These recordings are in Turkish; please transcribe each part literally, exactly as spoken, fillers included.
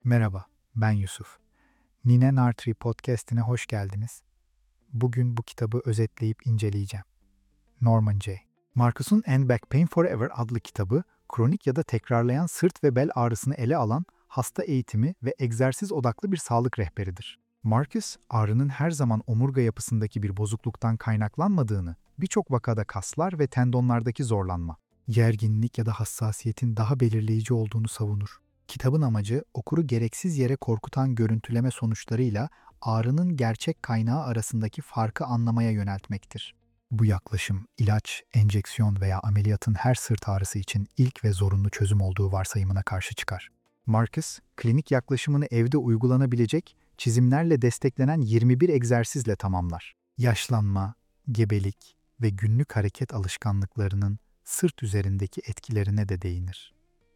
Merhaba, ben Yusuf. Nine Nartree Podcast'ine hoş geldiniz. Bugün bu kitabı özetleyip inceleyeceğim. Norman J. Marcus'un And Back Pain Forever adlı kitabı, kronik ya da tekrarlayan sırt ve bel ağrısını ele alan hasta eğitimi ve egzersiz odaklı bir sağlık rehberidir. Marcus, ağrının her zaman omurga yapısındaki bir bozukluktan kaynaklanmadığını, birçok vakada kaslar ve tendonlardaki zorlanma, gerginlik ya da hassasiyetin daha belirleyici olduğunu savunur. Kitabın amacı, okuru gereksiz yere korkutan görüntüleme sonuçlarıyla ağrının gerçek kaynağı arasındaki farkı anlamaya yöneltmektir. Bu yaklaşım, ilaç, enjeksiyon veya ameliyatın her sırt ağrısı için ilk ve zorunlu çözüm olduğu varsayımına karşı çıkar. Marcus, klinik yaklaşımını evde uygulanabilecek, çizimlerle desteklenen yirmi bir egzersizle tamamlar. Yaşlanma, gebelik ve günlük hareket alışkanlıklarının sırt üzerindeki etkilerine de değinir.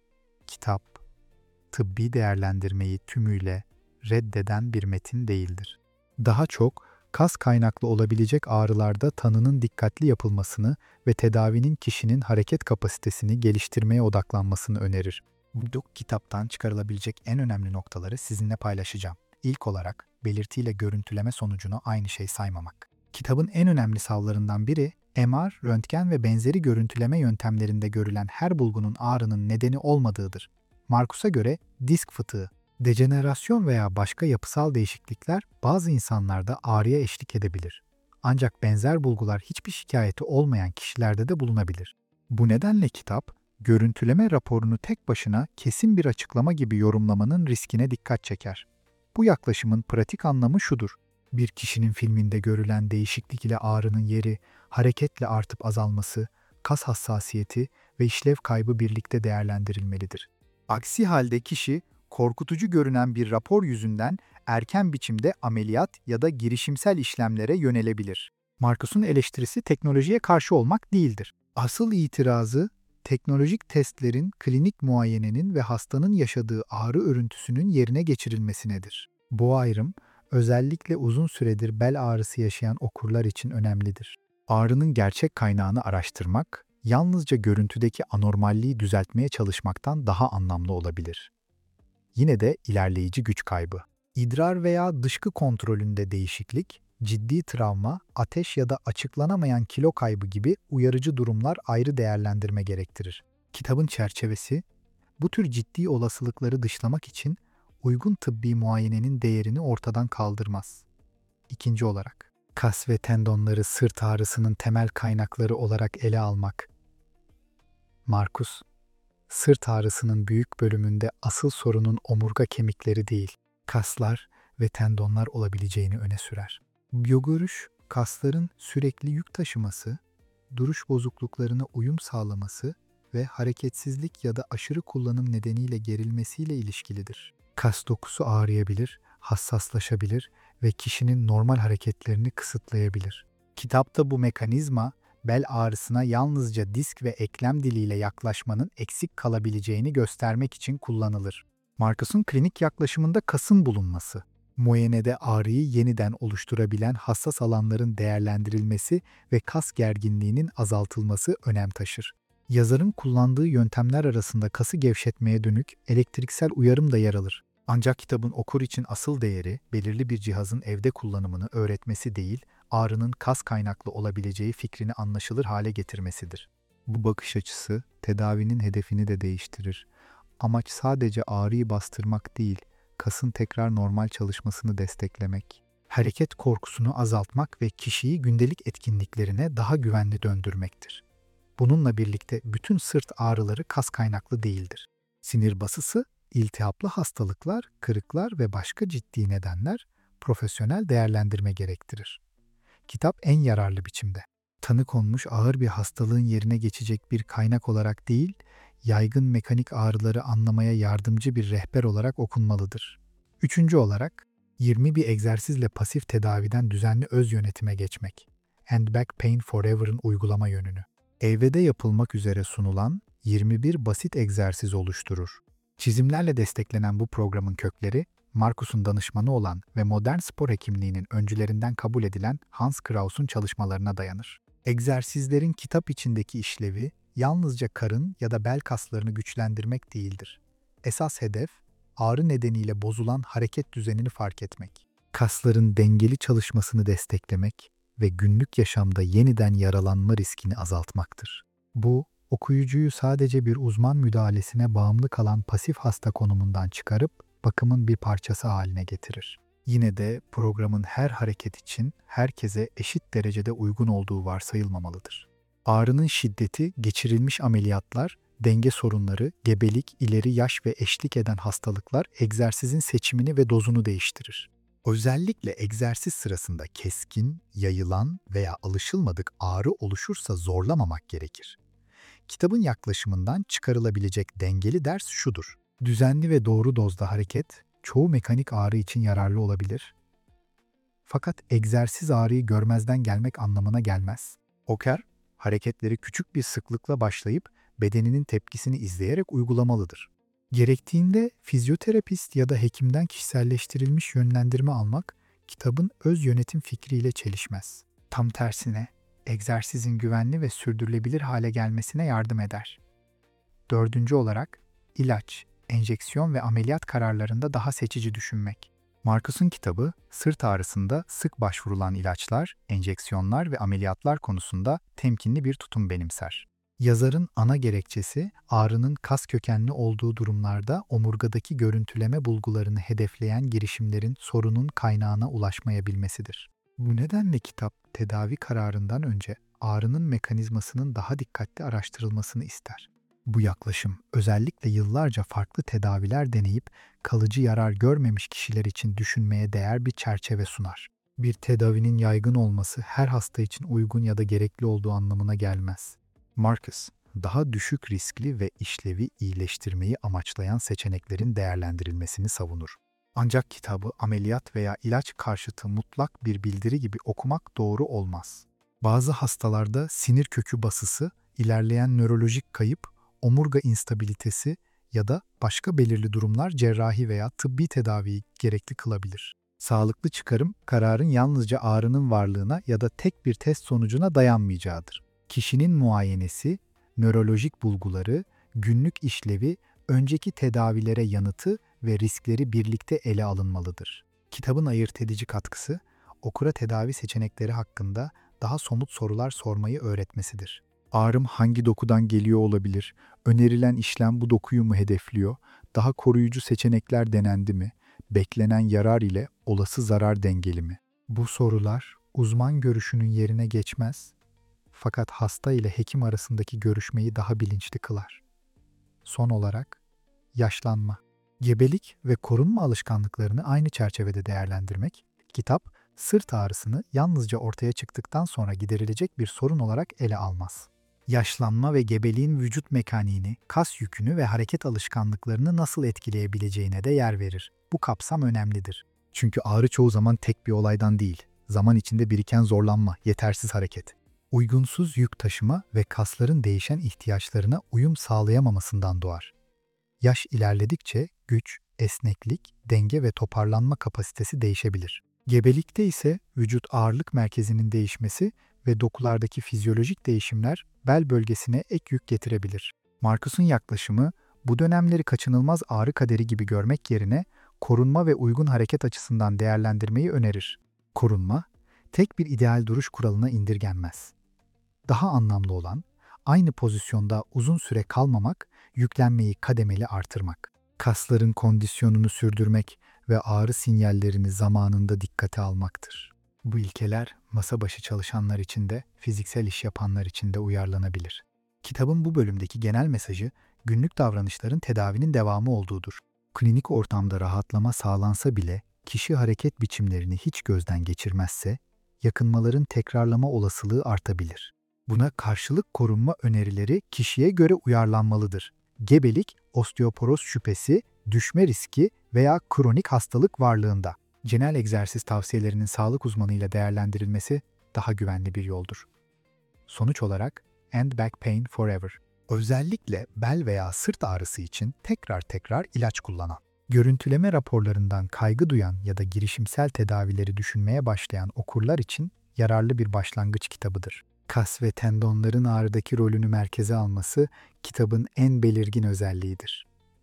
Kitap, tıbbi değerlendirmeyi tümüyle reddeden bir metin değildir. Daha çok, kas kaynaklı olabilecek ağrılarda tanının dikkatli yapılmasını ve tedavinin kişinin hareket kapasitesini geliştirmeye odaklanmasını önerir. Bu kitaptan çıkarılabilecek en önemli noktaları sizinle paylaşacağım. İlk olarak, belirtiyle görüntüleme sonucunu aynı şey saymamak. Kitabın en önemli savlarından biri, M R, röntgen ve benzeri görüntüleme yöntemlerinde görülen her bulgunun ağrının nedeni olmadığıdır. Marcus'a göre disk fıtığı, dejenerasyon veya başka yapısal değişiklikler bazı insanlarda ağrıya eşlik edebilir. Ancak benzer bulgular hiçbir şikayeti olmayan kişilerde de bulunabilir. Bu nedenle kitap, görüntüleme raporunu tek başına kesin bir açıklama gibi yorumlamanın riskine dikkat çeker. Bu yaklaşımın pratik anlamı şudur: bir kişinin filminde görülen değişiklik ile ağrının yeri, hareketle artıp azalması, kas hassasiyeti ve işlev kaybı birlikte değerlendirilmelidir. Aksi halde kişi, korkutucu görünen bir rapor yüzünden erken biçimde ameliyat ya da girişimsel işlemlere yönelebilir. Marcus'un eleştirisi teknolojiye karşı olmak değildir. Asıl itirazı, teknolojik testlerin, klinik muayenenin ve hastanın yaşadığı ağrı örüntüsünün yerine geçirilmesinedir. Bu ayrım, özellikle uzun süredir bel ağrısı yaşayan okurlar için önemlidir. Ağrının gerçek kaynağını araştırmak, yalnızca görüntüdeki anormalliği düzeltmeye çalışmaktan daha anlamlı olabilir. Yine de ilerleyici güç kaybı, idrar veya dışkı kontrolünde değişiklik, ciddi travma, ateş ya da açıklanamayan kilo kaybı gibi uyarıcı durumlar ayrı değerlendirme gerektirir. Kitabın çerçevesi, bu tür ciddi olasılıkları dışlamak için uygun tıbbi muayenenin değerini ortadan kaldırmaz. İkinci olarak, kas ve tendonları sırt ağrısının temel kaynakları olarak ele almak. Marcus, sırt ağrısının büyük bölümünde asıl sorunun omurga kemikleri değil, kaslar ve tendonlar olabileceğini öne sürer. Bu görüş, kasların sürekli yük taşıması, duruş bozukluklarına uyum sağlaması ve hareketsizlik ya da aşırı kullanım nedeniyle gerilmesiyle ilişkilidir. Kas dokusu ağrıyabilir, hassaslaşabilir ve kişinin normal hareketlerini kısıtlayabilir. Kitapta bu mekanizma, bel ağrısına yalnızca disk ve eklem diliyle yaklaşmanın eksik kalabileceğini göstermek için kullanılır. Marcus'un klinik yaklaşımında kasın bulunması, muayenede ağrıyı yeniden oluşturabilen hassas alanların değerlendirilmesi ve kas gerginliğinin azaltılması önem taşır. Yazarın kullandığı yöntemler arasında kası gevşetmeye dönük elektriksel uyarım da yer alır. Ancak kitabın okur için asıl değeri, belirli bir cihazın evde kullanımını öğretmesi değil, ağrının kas kaynaklı olabileceği fikrini anlaşılır hale getirmesidir. Bu bakış açısı, tedavinin hedefini de değiştirir. Amaç sadece ağrıyı bastırmak değil, kasın tekrar normal çalışmasını desteklemek, hareket korkusunu azaltmak ve kişiyi gündelik etkinliklerine daha güvenli döndürmektir. Bununla birlikte bütün sırt ağrıları kas kaynaklı değildir. Sinir basısı, iltihaplı hastalıklar, kırıklar ve başka ciddi nedenler profesyonel değerlendirme gerektirir. Kitap en yararlı biçimde, tanı konmuş ağır bir hastalığın yerine geçecek bir kaynak olarak değil, yaygın mekanik ağrıları anlamaya yardımcı bir rehber olarak okunmalıdır. Üçüncü olarak, yirmi bir egzersizle pasif tedaviden düzenli öz yönetime geçmek. And Back Pain Forever'ın uygulama yönünü. Evde yapılmak üzere sunulan yirmi bir basit egzersiz oluşturur. Çizimlerle desteklenen bu programın kökleri, Marcus'un danışmanı olan ve modern spor hekimliğinin öncülerinden kabul edilen Hans Kraus'un çalışmalarına dayanır. Egzersizlerin kitap içindeki işlevi, yalnızca karın ya da bel kaslarını güçlendirmek değildir. Esas hedef, ağrı nedeniyle bozulan hareket düzenini fark etmek, kasların dengeli çalışmasını desteklemek ve günlük yaşamda yeniden yaralanma riskini azaltmaktır. Bu, okuyucuyu sadece bir uzman müdahalesine bağımlı kalan pasif hasta konumundan çıkarıp bakımın bir parçası haline getirir. Yine de programın her hareket için herkese eşit derecede uygun olduğu varsayılmamalıdır. Ağrının şiddeti, geçirilmiş ameliyatlar, denge sorunları, gebelik, ileri yaş ve eşlik eden hastalıklar egzersizin seçimini ve dozunu değiştirir. Özellikle egzersiz sırasında keskin, yayılan veya alışılmadık ağrı oluşursa zorlamamak gerekir. Kitabın yaklaşımından çıkarılabilecek dengeli ders şudur: düzenli ve doğru dozda hareket, çoğu mekanik ağrı için yararlı olabilir. Fakat egzersiz ağrıyı görmezden gelmek anlamına gelmez. Oker, hareketleri küçük bir sıklıkla başlayıp bedeninin tepkisini izleyerek uygulamalıdır. Gerektiğinde fizyoterapist ya da hekimden kişiselleştirilmiş yönlendirme almak, kitabın öz yönetim fikriyle çelişmez. Tam tersine, egzersizin güvenli ve sürdürülebilir hale gelmesine yardım eder. Dördüncü olarak, ilaç, enjeksiyon ve ameliyat kararlarında daha seçici düşünmek. Marcus'un kitabı, sırt ağrısında sık başvurulan ilaçlar, enjeksiyonlar ve ameliyatlar konusunda temkinli bir tutum benimser. Yazarın ana gerekçesi, ağrının kas kökenli olduğu durumlarda omurgadaki görüntüleme bulgularını hedefleyen girişimlerin sorunun kaynağına ulaşmayabilmesidir. Bu nedenle kitap, tedavi kararından önce ağrının mekanizmasının daha dikkatli araştırılmasını ister. Bu yaklaşım, özellikle yıllarca farklı tedaviler deneyip kalıcı yarar görmemiş kişiler için düşünmeye değer bir çerçeve sunar. Bir tedavinin yaygın olması her hasta için uygun ya da gerekli olduğu anlamına gelmez. Marcus, daha düşük riskli ve işlevi iyileştirmeyi amaçlayan seçeneklerin değerlendirilmesini savunur. Ancak kitabı ameliyat veya ilaç karşıtı mutlak bir bildiri gibi okumak doğru olmaz. Bazı hastalarda sinir kökü basısı, ilerleyen nörolojik kayıp, omurga instabilitesi ya da başka belirli durumlar cerrahi veya tıbbi tedaviyi gerekli kılabilir. Sağlıklı çıkarım, kararın yalnızca ağrının varlığına ya da tek bir test sonucuna dayanmayacağıdır. Kişinin muayenesi, nörolojik bulguları, günlük işlevi, önceki tedavilere yanıtı ve riskleri birlikte ele alınmalıdır. Kitabın ayırt edici katkısı, okura tedavi seçenekleri hakkında daha somut sorular sormayı öğretmesidir. Ağrım hangi dokudan geliyor olabilir? Önerilen işlem bu dokuyu mu hedefliyor? Daha koruyucu seçenekler denendi mi? Beklenen yarar ile olası zarar dengeli mi? Bu sorular uzman görüşünün yerine geçmez, fakat hasta ile hekim arasındaki görüşmeyi daha bilinçli kılar. Son olarak, yaşlanma, gebelik ve korunma alışkanlıklarını aynı çerçevede değerlendirmek, kitap, sırt ağrısını yalnızca ortaya çıktıktan sonra giderilecek bir sorun olarak ele almaz. Yaşlanma ve gebeliğin vücut mekaniğini, kas yükünü ve hareket alışkanlıklarını nasıl etkileyebileceğine de yer verir. Bu kapsam önemlidir. Çünkü ağrı çoğu zaman tek bir olaydan değil, zaman içinde biriken zorlanma, yetersiz hareket, uygunsuz yük taşıma ve kasların değişen ihtiyaçlarına uyum sağlayamamasından doğar. Yaş ilerledikçe güç, esneklik, denge ve toparlanma kapasitesi değişebilir. Gebelikte ise vücut ağırlık merkezinin değişmesi ve dokulardaki fizyolojik değişimler bel bölgesine ek yük getirebilir. Marcus'un yaklaşımı, bu dönemleri kaçınılmaz ağrı kaderi gibi görmek yerine korunma ve uygun hareket açısından değerlendirmeyi önerir. Korunma, tek bir ideal duruş kuralına indirgenmez. Daha anlamlı olan, aynı pozisyonda uzun süre kalmamak, yüklenmeyi kademeli artırmak, kasların kondisyonunu sürdürmek ve ağrı sinyallerini zamanında dikkate almaktır. Bu ilkeler, masa başı çalışanlar için de, fiziksel iş yapanlar için de uyarlanabilir. Kitabın bu bölümdeki genel mesajı, günlük davranışların tedavinin devamı olduğudur. Klinik ortamda rahatlama sağlansa bile, kişi hareket biçimlerini hiç gözden geçirmezse, yakınmaların tekrarlama olasılığı artabilir. Buna karşılık korunma önerileri kişiye göre uyarlanmalıdır. Gebelik, osteoporoz şüphesi, düşme riski veya kronik hastalık varlığında. Genel egzersiz tavsiyelerinin sağlık uzmanıyla değerlendirilmesi daha güvenli bir yoldur. Sonuç olarak, End Back Pain Forever. Özellikle bel veya sırt ağrısı için tekrar tekrar ilaç kullanan, görüntüleme raporlarından kaygı duyan ya da girişimsel tedavileri düşünmeye başlayan okurlar için yararlı bir başlangıç kitabıdır. Kas ve tendonların ağrıdaki rolünü merkeze alması kitabın en belirgin özelliğidir.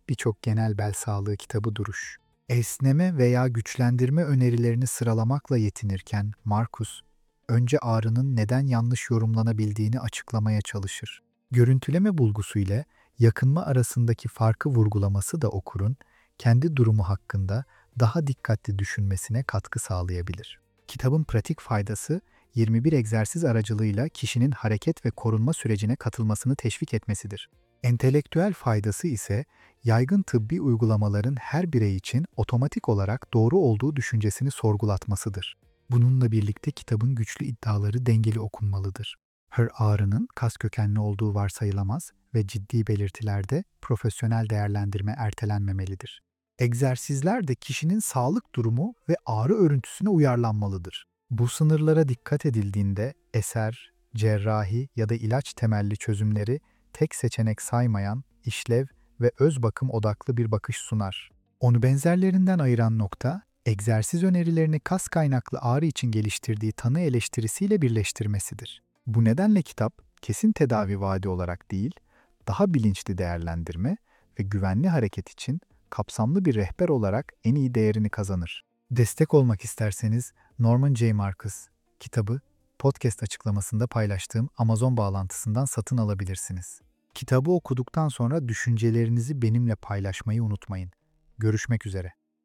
birçok genel bel sağlığı kitabı duruş, esneme veya güçlendirme önerilerini sıralamakla yetinirken Marcus, önce ağrının neden yanlış yorumlanabildiğini açıklamaya çalışır. Görüntüleme bulgusu ile yakınma arasındaki farkı vurgulaması da okurun kendi durumu hakkında daha dikkatli düşünmesine katkı sağlayabilir. Kitabın pratik faydası, yirmi bir egzersiz aracılığıyla kişinin hareket ve korunma sürecine katılmasını teşvik etmesidir. Entelektüel faydası ise yaygın tıbbi uygulamaların her birey için otomatik olarak doğru olduğu düşüncesini sorgulatmasıdır. Bununla birlikte kitabın güçlü iddiaları dengeli okunmalıdır. Her ağrının kas kökenli olduğu varsayılamaz ve ciddi belirtilerde profesyonel değerlendirme ertelenmemelidir. Egzersizler de kişinin sağlık durumu ve ağrı örüntüsüne uyarlanmalıdır. Bu sınırlara dikkat edildiğinde eser, cerrahi ya da ilaç temelli çözümleri tek seçenek saymayan, işlev ve öz bakım odaklı bir bakış sunar. Onu benzerlerinden ayıran nokta, egzersiz önerilerini kas kaynaklı ağrı için geliştirdiği tanı eleştirisiyle birleştirmesidir. Bu nedenle kitap, kesin tedavi vaadi olarak değil, daha bilinçli değerlendirme ve güvenli hareket için kapsamlı bir rehber olarak en iyi değerini kazanır. Destek olmak isterseniz Norman J. Marcus kitabı podcast açıklamasında paylaştığım Amazon bağlantısından satın alabilirsiniz. Kitabı okuduktan sonra düşüncelerinizi benimle paylaşmayı unutmayın. Görüşmek üzere.